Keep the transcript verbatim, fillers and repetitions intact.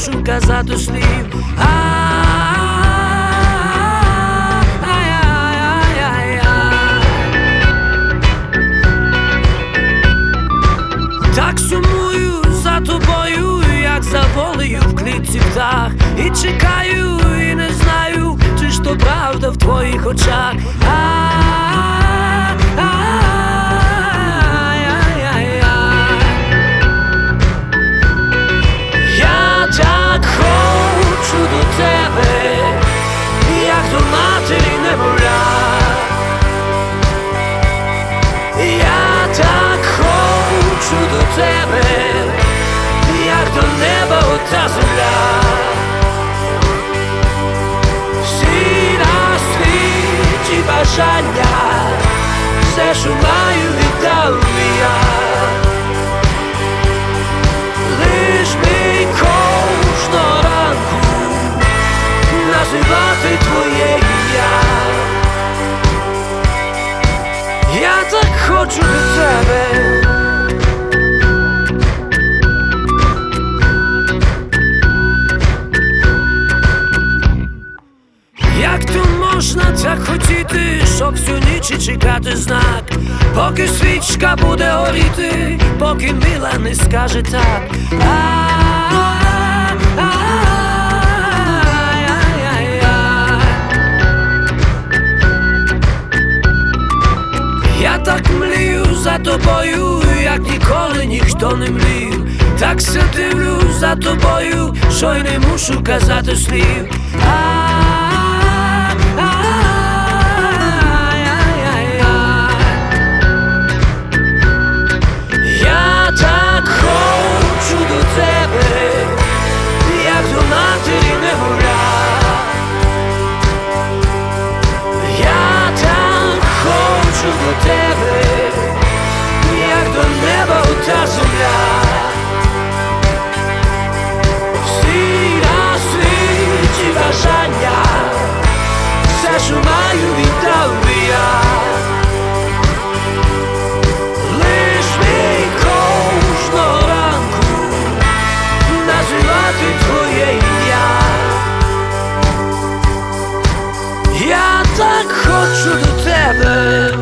мушу казати слів. Так сумую за тобою, як за волею в клітці птах. І чекаю, і не знаю, чи ж то правда в твоїх очах. Я так хочу до тебе, як до матері немовля. Я так хочу до тебе, як до неба ота земля. Всі на світі бажання, все, що маю, віддав я. Лиш мій кожного ранку називати твоє ім'я. Я так хочу до тебе. Як то можна так хотіти, щоб всю ніч чекати знак, поки свічка буде горіти, поки мила не скаже так. Я так млію за тобою, як ніколи ніхто не млів. Так все дивлюсь за тобою, що й не мушу казати слів. Я так хочу до тебе, як до матері немовля. Я так хочу до тебе, як до неба ота земля. Всі на світі бажання, все, що маю, віддав я. Лиш мій кожного ранку називати твоє ім'я. Я так хочу до тебе.